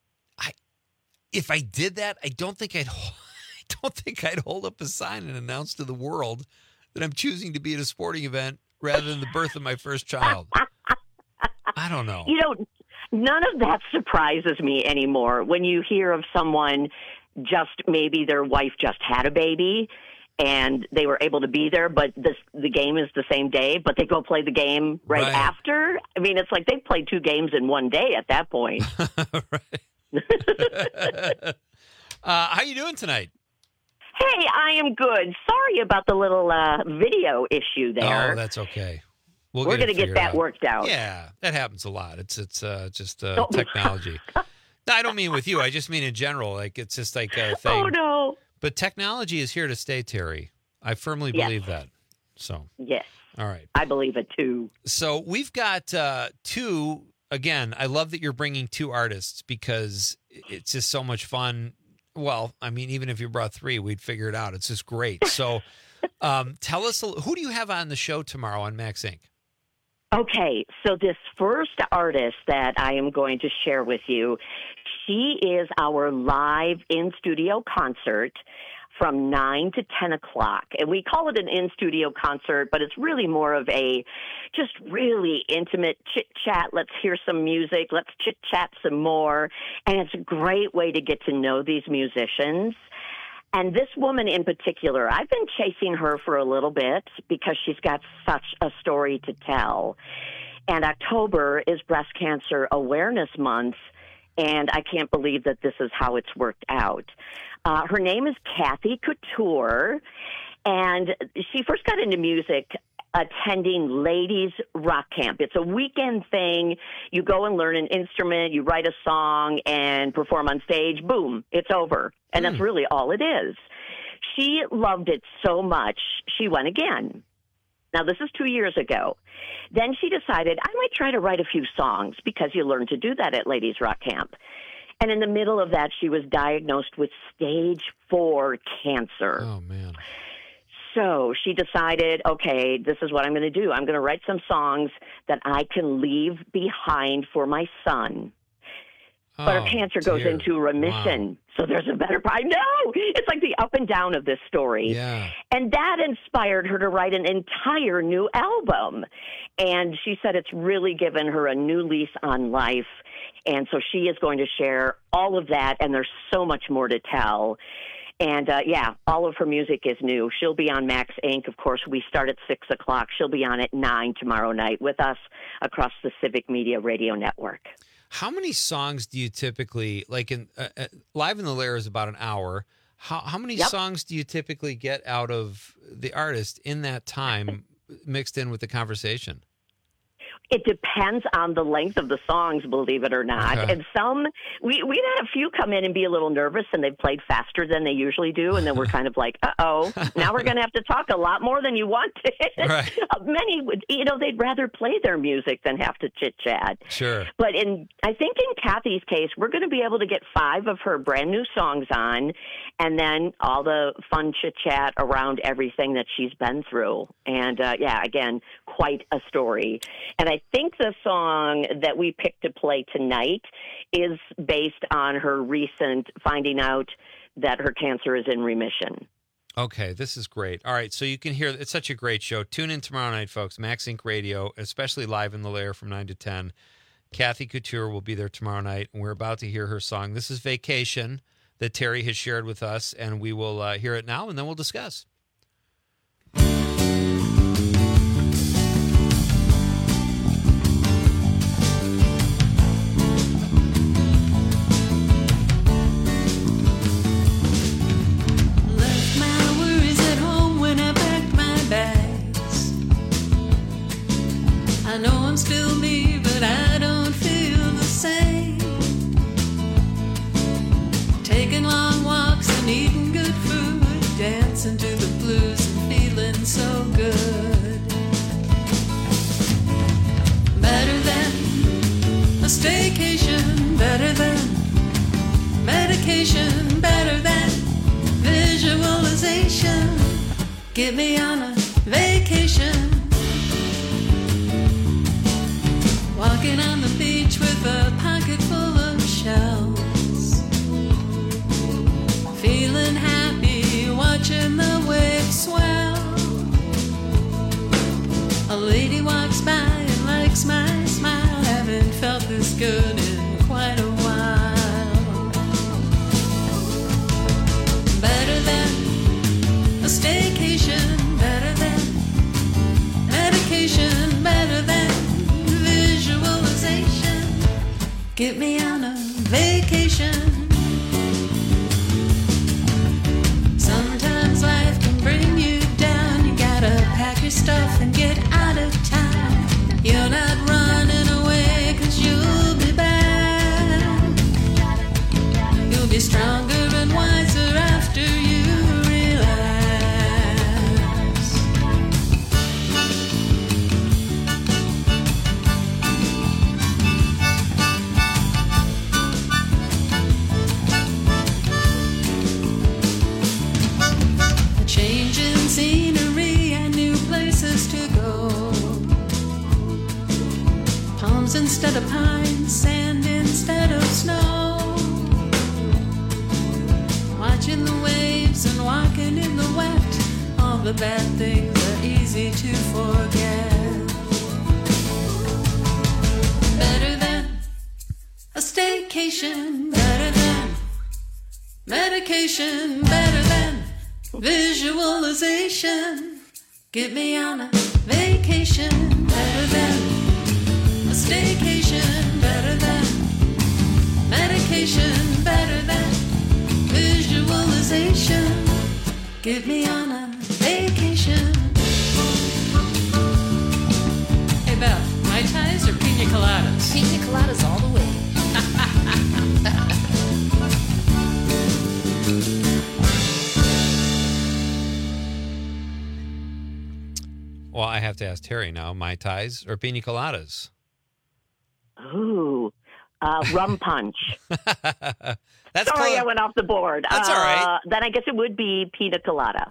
if I did that, I don't think I'd hold up a sign and announce to the world that I'm choosing to be at a sporting event rather than the birth of my first child. I don't know. None of that surprises me anymore. When you hear of someone, maybe their wife just had a baby and they were able to be there, but the game is the same day, but they go play the game right after. I mean, it's like they've played 2 games in one day at that point. Right. How you doing tonight? Hey, I am good. Sorry about the little video issue there. Oh, that's okay. We're going to get that worked out. Yeah, that happens a lot. It's just technology. No, I don't mean with you. I just mean in general. Like, it's just like a thing. Oh, no. But technology is here to stay, Terry. I firmly believe that. So. Yes. All right. I believe it, too. So we've got 2. Again, I love that you're bringing 2 artists because it's just so much fun. Well, I mean, even if you brought 3, we'd figure it out. It's just great. So Tell us, who do you have on the show tomorrow on Max Inc.? Okay, so this first artist that I am going to share with you, she is our live in-studio concert from 9 to 10 o'clock. And we call it an in-studio concert, but it's really more of a just really intimate chit-chat. Let's hear some music. Let's chit-chat some more. And it's a great way to get to know these musicians. And this woman in particular, I've been chasing her for a little bit because she's got such a story to tell. And October is Breast Cancer Awareness Month, and I can't believe that this is how it's worked out. Her name is Kathy Couture, and she first got into music attending Ladies Rock Camp. It's a weekend thing. You go and learn an instrument, you write a song, and perform on stage. Boom, it's over. And that's really all it is. She loved it so much, she went again. Now, this is 2 years ago. Then she decided, I might try to write a few songs, because you learn to do that at Ladies Rock Camp. And in the middle of that, she was diagnosed with stage 4 cancer. Oh, man. So she decided, okay, this is what I'm going to do. I'm going to write some songs that I can leave behind for my son. But her cancer goes into remission. Wow. So there's a better part. No, it's like the up and down of this story. Yeah. And that inspired her to write an entire new album. And she said it's really given her a new lease on life. And so she is going to share all of that. And there's so much more to tell. And, all of her music is new. She'll be on Max Inc. Of course, we start at 6 o'clock. She'll be on at 9 tomorrow night with us across the Civic Media Radio Network. How many songs do you typically, like in Live in the Lair is about an hour. How many songs do you typically get out of the artist in that time mixed in with the conversation? It depends on the length of the songs, believe it or not. Okay. And some, we've had a few come in and be a little nervous, and they've played faster than they usually do, and then we're kind of like, uh-oh, now we're going to have to talk a lot more than you wanted. Right. Many would, they'd rather play their music than have to chit-chat. Sure. But I think in Kathy's case, we're going to be able to get 5 of her brand new songs on, and then all the fun chit-chat around everything that she's been through. And, again, quite a story. And I think the song that we picked to play tonight is based on her recent finding out that her cancer is in remission. Okay, this is great. All right, so you can hear, it's such a great show. Tune in tomorrow night, folks. Max Inc. Radio, especially Live in the Lair from 9 to 10. Kathy Couture will be there tomorrow night, and we're about to hear her song. This is Vacation that Terry has shared with us, and we will hear it now, and then we'll discuss. I know I'm still me, but I don't feel the same. Taking long walks and eating good food, dancing to the blues and feeling so good. Better than a staycation, better than medication, better than visualization. Get me on a vacation. Walking on the beach with a pocket full of shells. Feeling happy, watching the waves swell. A lady walks by and likes my smile. Haven't felt this good in quite a while. Better than a staycation, better than medication, better than visualization. Get me on a vacation. Sometimes life can bring you down. You gotta pack your stuff and get out of town. You're not running away, 'cause you'll be back. You'll be stronger and wiser after you palms instead of pines, sand instead of snow. Watching the waves and walking in the wet, all the bad things are easy to forget. Better than a staycation, better than medication, better than visualization. Get me on a vacation, better than a staycation, better than medication, better than visualization. Get me on a vacation. Hey Beth, Mai Tais or pina coladas? Pina coladas all the way. Well, I have to ask Terry now. Mai Tais or pina coladas? Ooh, rum punch. That's Sorry, I went off the board. That's all right. Then I guess it would be pina colada.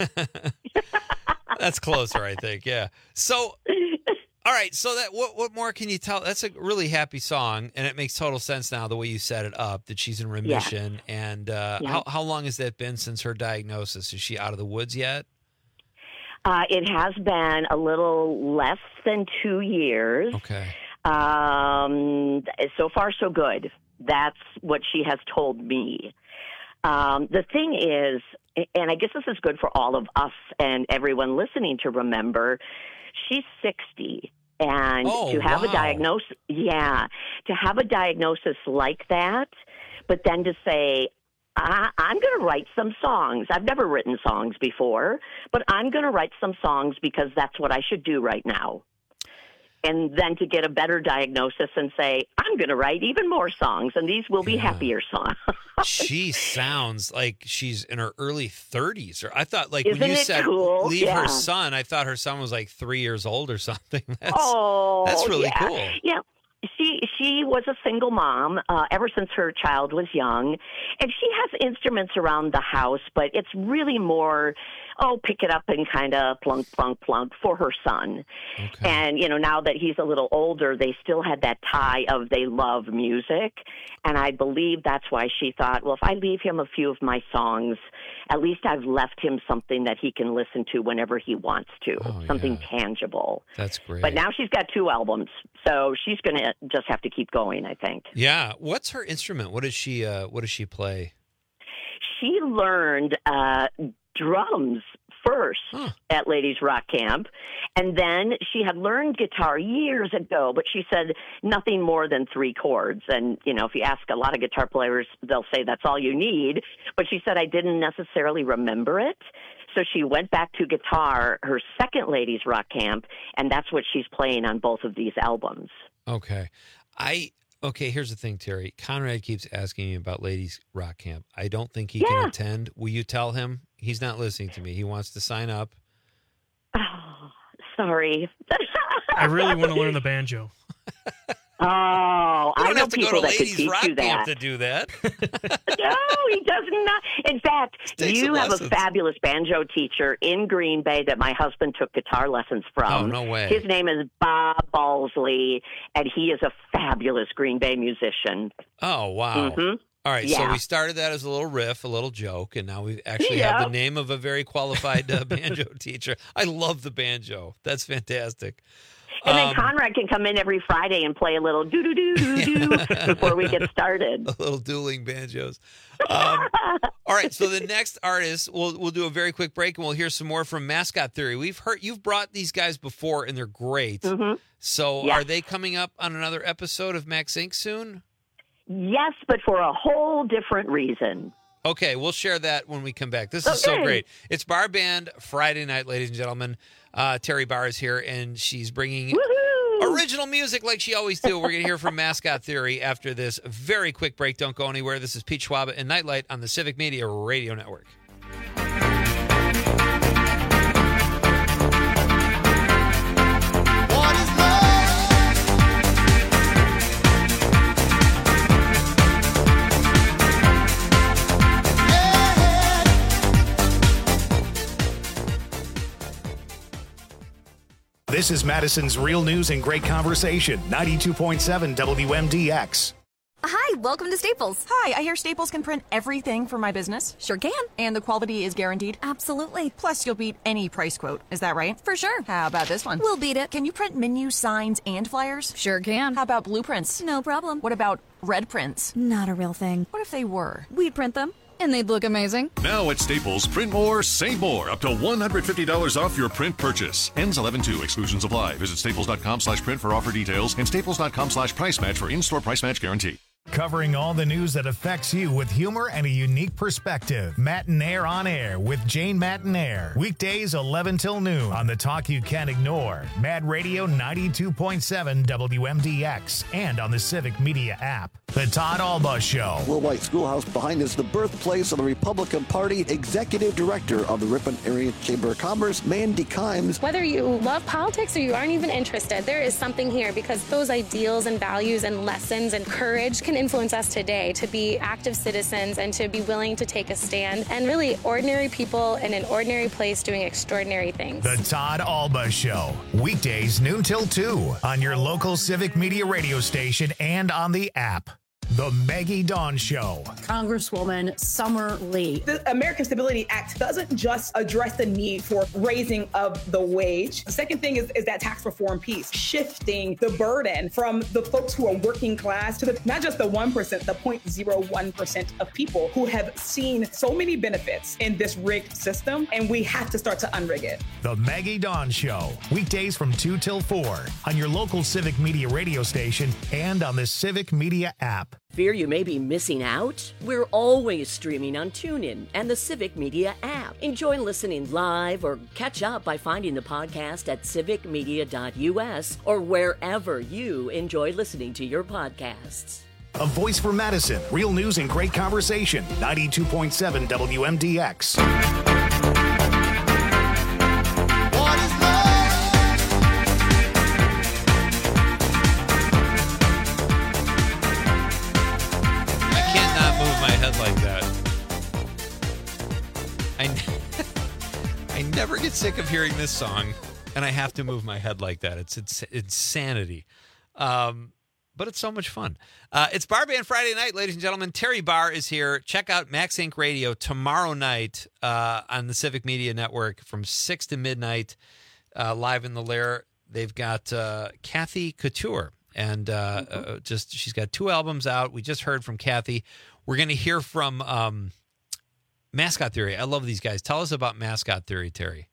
That's closer, I think. Yeah. So, all right. So that what more can you tell? That's a really happy song, and it makes total sense now the way you set it up. That she's in remission, and how long has that been since her diagnosis? Is she out of the woods yet? It has been a little less than 2 years. Okay. So far, so good. That's what she has told me. The thing is, and I guess this is good for all of us and everyone listening to remember, she's 60. And to have a diagnosis, to have a diagnosis like that, but then to say, I'm going to write some songs. I've never written songs before, but I'm going to write some songs because that's what I should do right now. And then to get a better diagnosis and say, I'm going to write even more songs, and these will be happier songs. She sounds like she's in her early 30s. Or I thought, like, Isn't when you it said cool? leave Yeah. her son, I thought her son was like 3 years old or something. That's really yeah. cool. Yeah. She was a single mom ever since her child was young, and she has instruments around the house, but it's really more, pick it up and kind of plunk, plunk, plunk for her son. Okay. And, now that he's a little older, they still had that tie of they love music, and I believe that's why she thought, well, if I leave him a few of my songs, at least I've left him something that he can listen to whenever he wants to, something tangible. That's great. But now she's got 2 albums, so she's going to just have to keep going, I think. Yeah. What's her instrument? What does she play? She learned drums first at Ladies Rock Camp, and then she had learned guitar years ago, but she said nothing more than 3 chords. And, if you ask a lot of guitar players, they'll say that's all you need. But she said, I didn't necessarily remember it. So she went back to guitar her second Ladies Rock Camp, and that's what she's playing on both of these albums. Okay. Here's the thing, Terry. Conrad keeps asking me about Ladies Rock Camp. I don't think he can attend. Will you tell him? He's not listening to me. He wants to sign up. Oh, sorry. I really want to learn the banjo. I don't know have to go people to that could Ladies teach Rock you Camp that. to do that. No, he does not. In fact, Take you some have lessons. a fabulous banjo teacher in Green Bay that my husband took guitar lessons from. Oh, no way. His name is Bob Balsley, and he is a fabulous Green Bay musician. Oh, wow. Mm-hmm. All right, so Yeah. we started that as a little riff, a little joke, and now we actually have the name of a very qualified banjo teacher. I love the banjo. That's fantastic. And then Conrad can come in every Friday and play a little do-do-do-do-do before we get started. A little dueling banjos. All right, so the next artist, we'll do a very quick break, and we'll hear some more from Mascot Theory. You've brought these guys before, and they're great. Mm-hmm. So are they coming up on another episode of Max Inc. soon? Yes, but for a whole different reason. Okay, we'll share that when we come back. This is so great. It's Bar Band Friday night, ladies and gentlemen. Terry Barr is here, and she's bringing original music like she always do. We're going to hear from Mascot Theory after this very quick break. Don't go anywhere. This is Pete Schwab and Nightlight on the Civic Media Radio Network. This is Madison's Real News and Great Conversation, 92.7 WMDX. Hi, welcome to Staples. Hi, I hear Staples can print everything for my business. Sure can. And the quality is guaranteed? Absolutely. Plus, you'll beat any price quote. Is that right? For sure. How about this one? We'll beat it. Can you print menus, signs, and flyers? Sure can. How about blueprints? No problem. What about red prints? Not a real thing. What if they were? We'd print them, and they'd look amazing. Now at Staples, print more, save more. Up to $150 off your print purchase. Ends 11/2. Exclusions apply. Visit staples.com/print for offer details and staples.com/price match for in-store price match guarantee. Covering all the news that affects you with humor and a unique perspective. Mattinaire on Air with Jane Mattinaire. Weekdays 11 till noon on the talk you can't ignore. Mad Radio 92.7 WMDX and on the Civic Media app. The Todd Alba Show. Worldwide Schoolhouse behind is the birthplace of the Republican Party. Executive Director of the Ripon Area Chamber of Commerce, Mandy Kimes. Whether you love politics or you aren't even interested, there is something here because those ideals and values and lessons and courage can influence us today to be active citizens and to be willing to take a stand and really ordinary people in an ordinary place doing extraordinary things. The Todd Alba Show. Weekdays noon till 2 on your local Civic Media radio station and on the app. The Maggie Dawn Show. Congresswoman Summer Lee. The American Stability Act doesn't just address the need for raising of the wage. The second thing is that tax reform piece, shifting the burden from the folks who are working class to not just the 1%, the 0.01% of people who have seen so many benefits in this rigged system, and we have to start to unrig it. The Maggie Dawn Show. Weekdays from 2 till 4 on your local Civic Media radio station and on the Civic Media app. Fear you may be missing out? We're always streaming on TuneIn and the Civic Media app. Enjoy listening live or catch up by finding the podcast at civicmedia.us or wherever you enjoy listening to your podcasts. A voice for Madison. Real news and great conversation. 92.7 WMDX. Like that. I never get sick of hearing this song, and I have to move my head like that. It's insanity. But it's so much fun. It's Bar Band Friday night, ladies and gentlemen. Terry Barr is here. Check out Max Inc. Radio tomorrow night on the Civic Media Network from 6 to midnight, live in the Lair. They've got Kathy Couture, and she's got 2 albums out. We just heard from Kathy. We're going to hear from Mascot Theory. I love these guys. Tell us about Mascot Theory, Terry.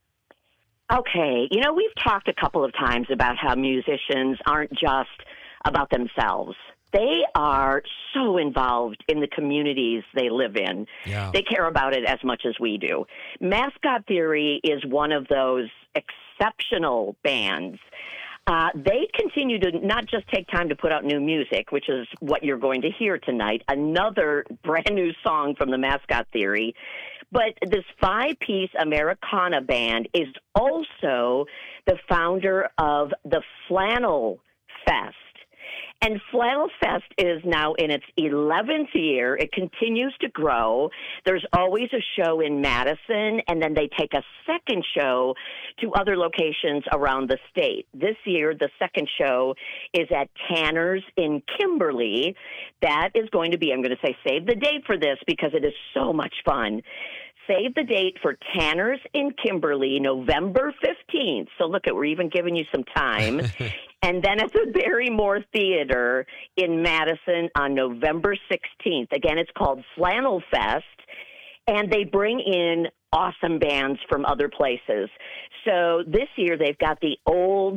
Okay. We've talked a couple of times about how musicians aren't just about themselves. They are so involved in the communities they live in. Yeah. They care about it as much as we do. Mascot Theory is one of those exceptional bands. They continue to not just take time to put out new music, which is what you're going to hear tonight, another brand new song from the Mascot Theory, but this 5-piece Americana band is also the founder of the Flannel Fest. And Flannel Fest is now in its 11th year. It continues to grow. There's always a show in Madison, and then they take a second show to other locations around the state. This year, the second show is at Tanner's in Kimberly. That is going to be, I'm going to say save the date for this because it is so much fun. Save the date for Tanner's in Kimberly, November 15th. So look, we're even giving you some time. And then at the Barrymore Theater in Madison on November 16th. Again, it's called Flannel Fest. And they bring in awesome bands from other places. So this year they've got the old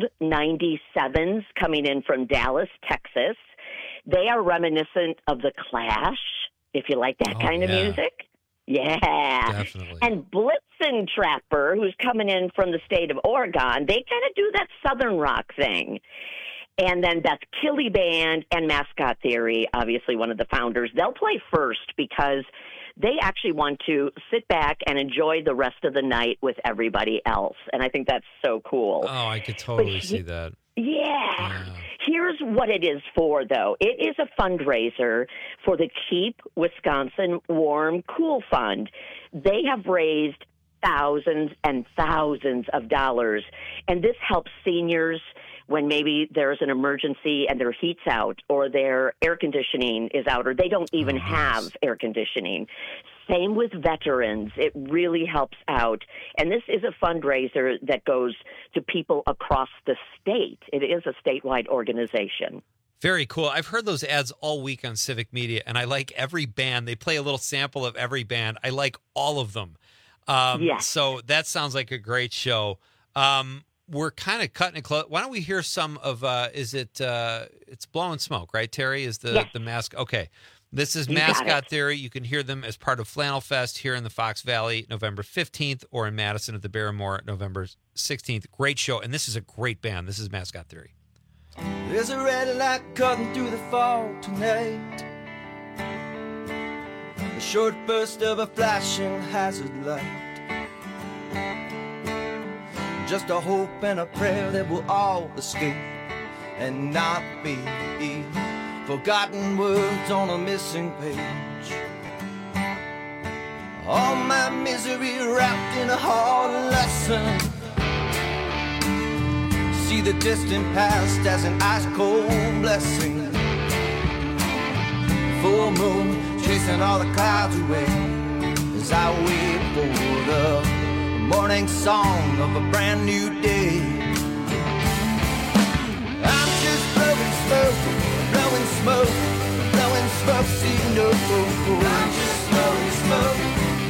97s coming in from Dallas, Texas. They are reminiscent of The Clash, if you like that kind of music. Yeah. Definitely. And Blitzen Trapper, who's coming in from the state of Oregon, they kind of do that Southern rock thing. And then Beth Killy Band and Mascot Theory, obviously one of the founders. They'll play first because they actually want to sit back and enjoy the rest of the night with everybody else. And I think that's so cool. Oh, I could totally see that. Yeah. Here's what it is for, though. It is a fundraiser for the Keep Wisconsin Warm Cool Fund. They have raised thousands and thousands of dollars. And this helps seniors when maybe there's an emergency and their heat's out or their air conditioning is out or they don't even have air conditioning. Same with veterans. It really helps out. And this is a fundraiser that goes to people across the state. It is a statewide organization. Very cool. I've heard those ads all week on Civic Media, and I like every band. They play a little sample of every band. I like all of them. Yes. So that sounds like a great show. We're kind of cutting it close. Why don't we hear some of, it's Blowing Smoke, right, Terry? Is the mask? Okay. This is Mascot Theory. You can hear them as part of Flannel Fest here in the Fox Valley, November 15th, or in Madison at the Barrymore, November 16th. Great show, and this is a great band. This is Mascot Theory. There's a red light cutting through the fog tonight. A short burst of a flashing hazard light. Just a hope and a prayer that we'll all escape and not be forgotten words on a missing page. All my misery wrapped in a hard lesson. See the distant past as an ice-cold blessing. Full moon chasing all the clouds away as I wait for the morning song of a brand new day. I'm just blowing smoke, see no. I'm just blowing smoke,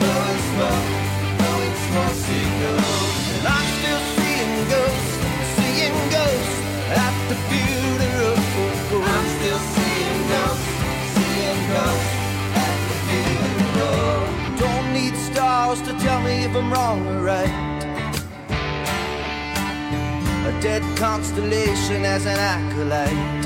see no. And I'm still seeing ghosts at the funeral. I'm still seeing ghosts at the funeral. Don't need stars to tell me if I'm wrong or right. A dead constellation as an acolyte.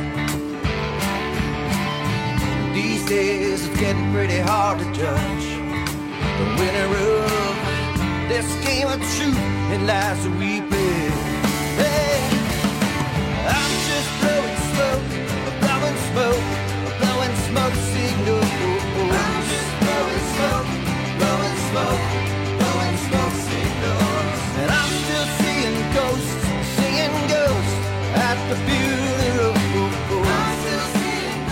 These days it's getting pretty hard to judge the winner of this game of truth and lies that we play. Hey, I'm just blowing smoke signal. I'm just blowing smoke signals. And I'm still seeing ghosts at the funeral. I'm still seeing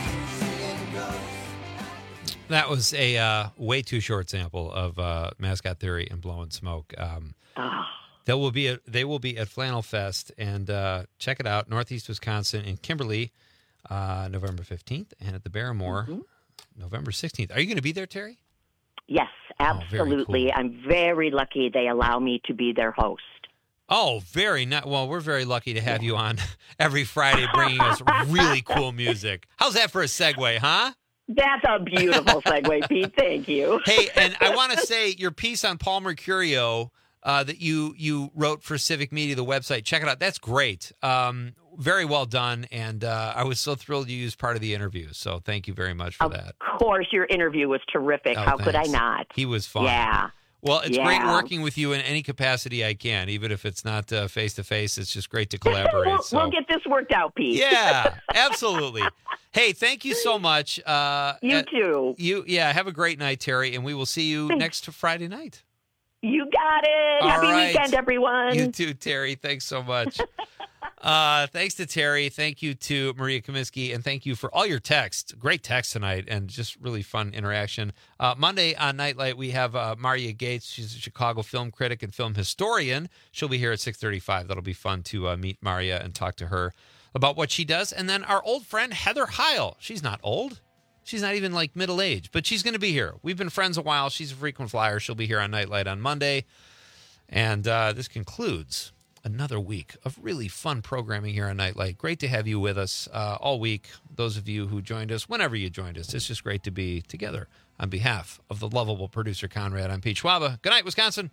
ghosts. That was a way too short sample of Mascot Theory and Blowing Smoke. They will be at Flannel Fest, and check it out, Northeast Wisconsin in Kimberly, November 15th, and at the Barrymore, November 16th. Are you going to be there, Terry? Yes, absolutely. Cool. I'm very lucky they allow me to be their host. Oh, well, we're very lucky to have you on every Friday bringing us really cool music. How's that for a segue, huh? That's a beautiful segue, Pete. Thank you. Hey, and I want to say your piece on Paul Mercurio that you wrote for Civic Media, the website, check it out. That's great. Very well done, and I was so thrilled you used part of the interview, so thank you very much for that. Of course, your interview was terrific. Oh, How could I thanks. not? He was fun. Yeah. Well, it's great working with you in any capacity I can, even if it's not face-to-face. It's just great to collaborate. We'll get this worked out, Pete. Yeah, absolutely. Hey, thank you so much. You too. Have a great night, Terry, and we will see you next Friday night. You got it. All Happy right. weekend, everyone. You too, Terry. Thanks so much. Thanks to Terry. Thank you to Maria Comiskey, and thank you for all your texts. Great text tonight, and just really fun interaction. Monday on Nightlight, we have Maria Gates. She's a Chicago film critic and film historian. She'll be here at 6:35. That'll be fun to meet Maria and talk to her about what she does. And then our old friend, Heather Heil. She's not old. She's not even like middle-aged, but she's going to be here. We've been friends a while. She's a frequent flyer. She'll be here on Nightlight on Monday. And this concludes another week of really fun programming here on Nightlight. Great to have you with us all week. Those of you who joined us, whenever you joined us, it's just great to be together. On behalf of the lovable producer Conrad, I'm Pete Schwaba. Good night, Wisconsin.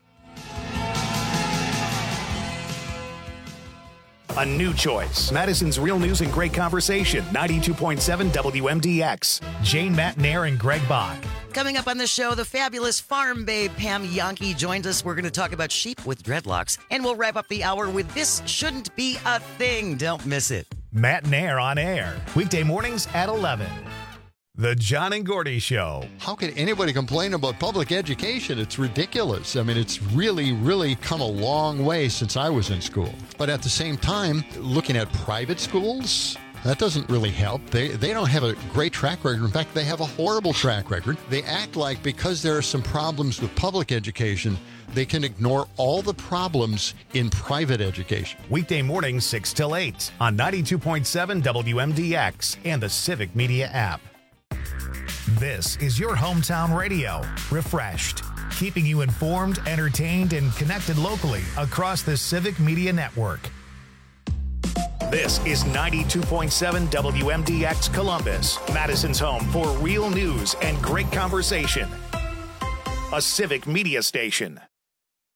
A new choice. Madison's Real News and Great Conversation. 92.7 WMDX. Jane Matnair and Greg Bach. Coming up on the show, the fabulous farm babe Pam Yonke joins us. We're going to talk about sheep with dreadlocks. And we'll wrap up the hour with This Shouldn't Be a Thing. Don't miss it. Matnair on air. Weekday mornings at 11. The John and Gordy Show. How could anybody complain about public education? It's ridiculous. I mean, it's really come a long way since I was in school. But at the same time, looking at private schools, that doesn't really help. They don't have a great track record. In fact, they have a horrible track record. They act like because there are some problems with public education, they can ignore all the problems in private education. Weekday mornings 6 till 8 on 92.7 WMDX and the Civic Media app. This is your hometown radio, refreshed, keeping you informed, entertained, and connected locally across the Civic Media Network. This is 92.7 WMDX Columbus, Madison's home for real news and great conversation. A Civic Media station.